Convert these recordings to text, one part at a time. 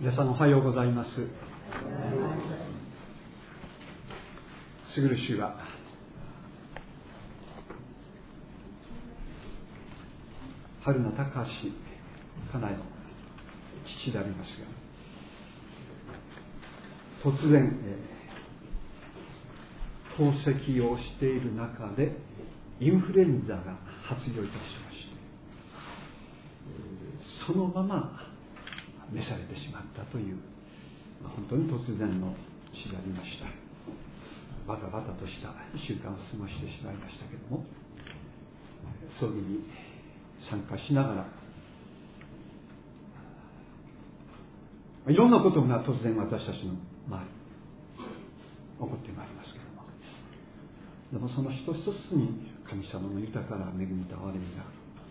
皆さんおはようございます。すぐる主は春名隆家内の父でありますが、突然透析をしている中でインフルエンザが発病いたしまして、そのまま召されてしまったという、本当に突然の死でありました。バタバタとした1週間を過ごしてしまいましたけれども、葬儀に参加しながらいろんなことが突然私たちの周り起こってまいりますけれども、でもその一つ一つに神様の豊かな恵みと憐れみが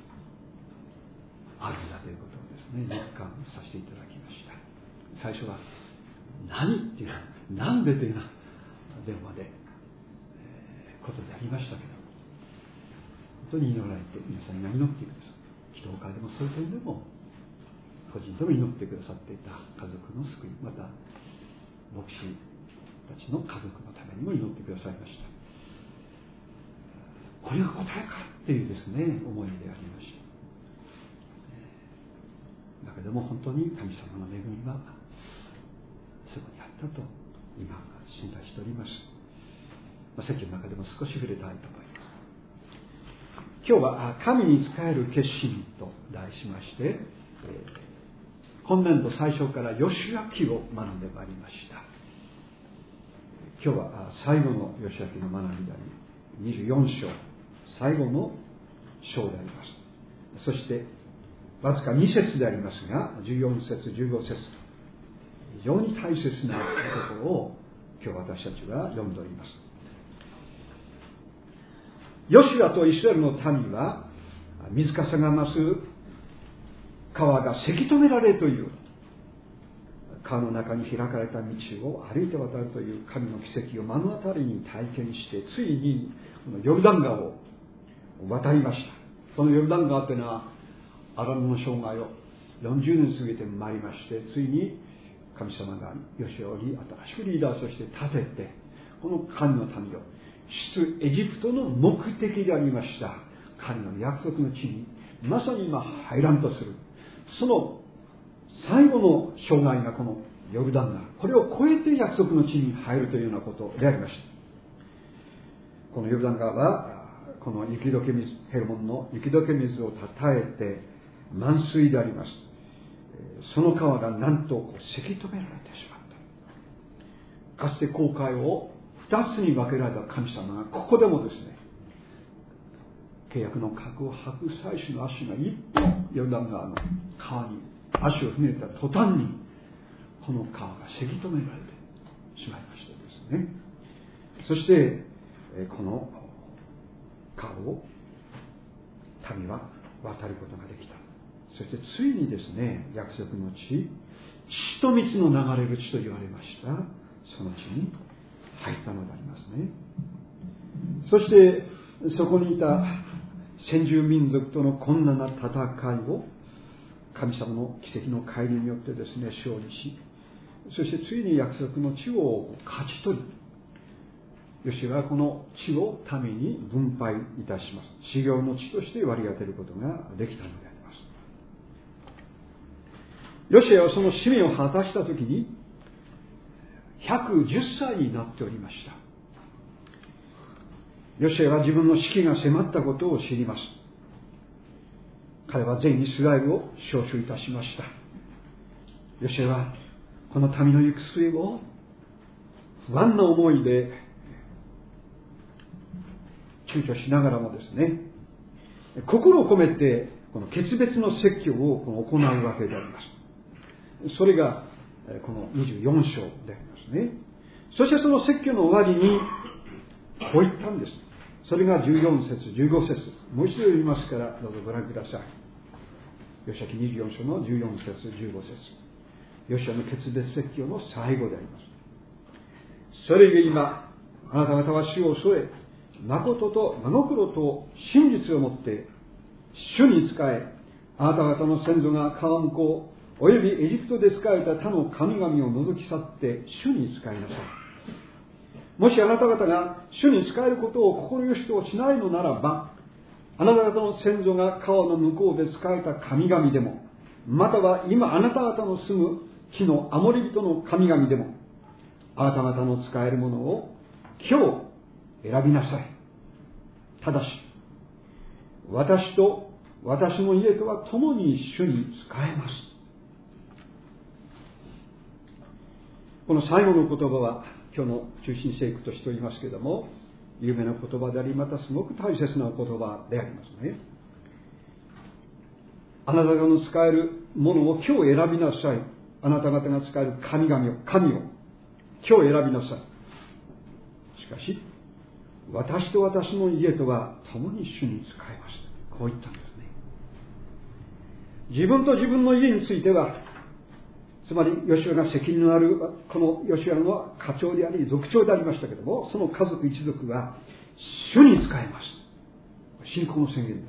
あるんだということをですね、実感させていただきました。最初は何っていうなんでというような電話で、ことでありましたけど、本当に祈られて皆さんが祈ってください。祈祷会でもそういう点でも個人でも祈ってくださっていた家族の救い、また牧師たちの家族のためにも祈ってくださいました。これが答えかっていうですね思いでありました。だけども本当に神様の恵みはそこにあったと今信頼しております。説教の中でも少し触れたいと思います。今日は神に仕える決心と題しまして、今年度最初からヨシュア記を学んでまいりました。今日は最後のヨシュア記の学びであり24章最後の章であります。そしてわずか2節でありますが、14節15節非常に大切なところを今日私たちは読んでおります。ヨシュアとイスラエルの民は水かさが増す川がせき止められるという川の中に開かれた道を歩いて渡るという神の奇跡を目の当たりに体験して、ついにこのヨルダン川を渡りました。このヨルダン川というのはアラムの生涯を40年過ぎてまいりまして、ついに神様がヨシュアを新しくリーダーとして立てて、この神の民を出エジプトの目的でありました神の約束の地にまさに今入らんとする、その最後の生涯がこのヨルダン川、これを越えて約束の地に入るというようなことでありました。このヨルダン川はこの雪解け水、ヘルモンの雪解け水をたたえて満水であります。その川がなんとせき止められてしまった。かつて航海を2つに分けられた神様がここでもですね、契約の核を吐く祭司の足が一歩ヨルダン川の川に足を踏み入れた途端にこの川がせき止められてしまいましたですね。そしてこの川を民は渡ることができた。そしてついにですね、約束の地、血と蜜の流れる地と言われましたその地に入ったのでありますね。そしてそこにいた先住民族との困難な戦いを神様の奇跡の介入によってですね勝利し、そしてついに約束の地を勝ち取り、ヨシュアはこの地を民に分配いたします。修行の地として割り当てることができたのであります。ヨシュアはその使命を果たしたときに110歳になっておりました。ヨシュアは自分の死期が迫ったことを知ります。彼は全イスラエルを招集いたしました。ヨシュアはこの民の行く末を不安な思いで躊躇しながらもですね、心を込めてこの決別の説教を行うわけであります。それがこの24章でありますね。そしてその説教の終わりにこう言ったんです。それが14節15節、もう一度読みますからどうぞご覧ください。ヨシュア記24章の14節15節、ヨシュアの決別説教の最後であります。それゆえ今あなた方は主を添え、誠と真心と真実をもって主に仕え、あなた方の先祖が川向こうおよびエジプトで仕えた他の神々を除き去って主に仕えなさい。もしあなた方が主に仕えることを心よしとしないのならば、あなた方の先祖が川の向こうで仕えた神々でも、または今あなた方の住む地のアモリ人の神々でも、あなた方の使えるものを今日選びなさい。ただし、私と私の家とは共に主に仕えます。この最後の言葉は今日の中心聖句としておりますけれども、有名な言葉であり、またすごく大切な言葉でありますね。あなた方の使えるものを今日選びなさい。あなた方が使える神を今日選びなさい。しかし、私と私の家とは共に主に仕えます。こう言ったんですね。自分と自分の家については、つまりヨシュアが責任のあるこのヨシュアの家長であり族長でありましたけれども、その家族一族は主に仕えます。信仰の宣言です。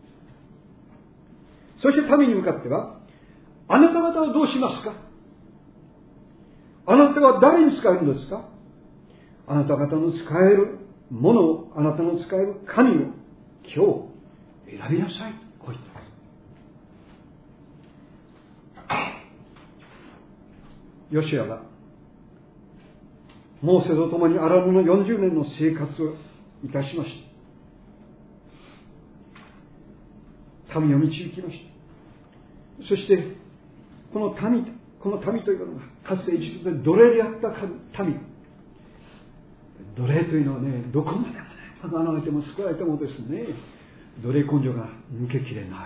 そして民に向かっては、あなた方はどうしますか？あなたは誰に仕えるんですか？あなた方の仕えるものを、あなたの仕える神を今日選びなさい。こう言ってます。ヨシュアはモーセと共にアラノの40年の生活をいたしました。民を導きました。そしてこの民というのはかつてエジプトで奴隷であった民。奴隷というのはね、どこまでもね、離れても救われてもですね、奴隷根性が抜けきれない。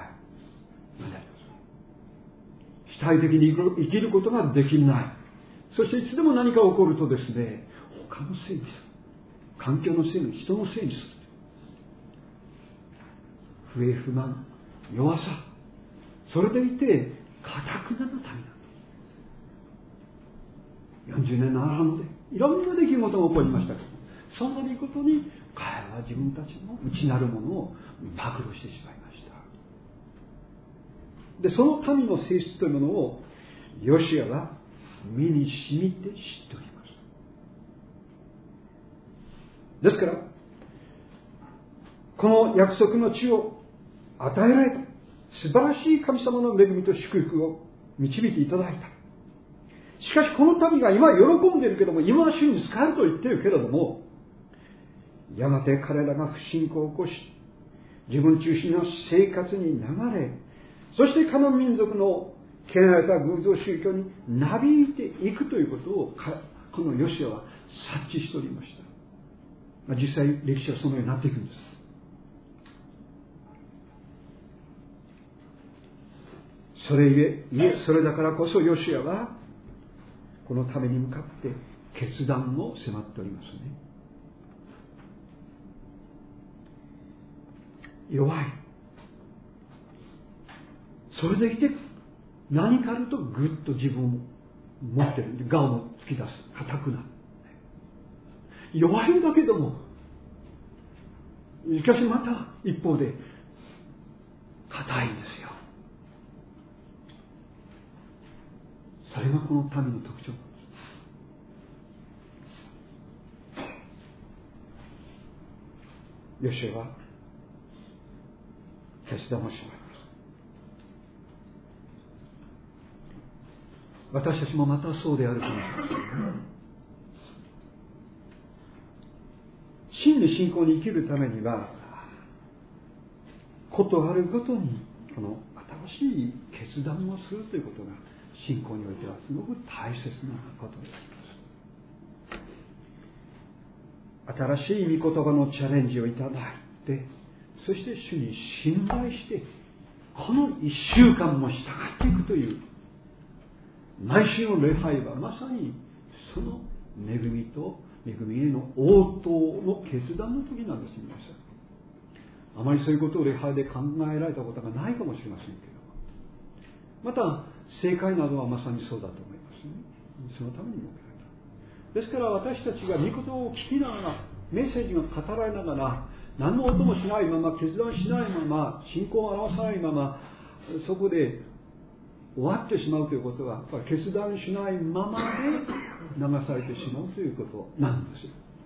主体的に生きることができない。そしていつでも何か起こるとですね、他のせいにする。環境のせいに、人のせいにする。不平不満、弱さ。それでいて、堅くなる民なんです。40年のアラノでいろんな出来事が起こりましたけど、そんなことに彼は自分たちの内なるものを暴露してしまいました。で、その民の性質というものをヨシュアは身に染みて知っております。ですからこの約束の地を与えられた素晴らしい神様の恵みと祝福を導いていただいた。しかしこの民が今喜んでいるけども、今は主に仕えると言っているけれども、やがて彼らが不信仰を起こし、自分中心の生活に流れ、そしてカナン民族の汚られた偶像宗教になびいていくということをこのヨシュアは察知しておりました。実際歴史はそのようになっていくんです。それだからこそヨシュアはこのために向かって決断を迫っておりますね。弱い。それでいて何かあるとぐっと自分を持ってる。我を突き出す。固くなる。弱いんだけども、しかしまた一方で固いんですよ。それがこの民の特徴なんです。ヨシュアは決断をしまいます。私たちもまたそうであるかもしれません。真に信仰に生きるためには、ことあるごとにこの新しい決断をするということが信仰においてはすごく大切なことであります。新しい御言葉のチャレンジをいただいて、そして主に信頼してこの1週間も従っていくという毎週の礼拝はまさにその恵みへの応答の決断の時なんです。皆さん、あまりそういうことを礼拝で考えられたことがないかもしれませんけど、また正解などはまさにそうだと思いますね。そのために設けられた。ですから私たちが御言葉を聞きながら、メッセージが語られながら、何の音もしないまま、決断しないまま、信仰を表さないまま、そこで終わってしまうということは、決断しないままで流されてしまうということなんですよ。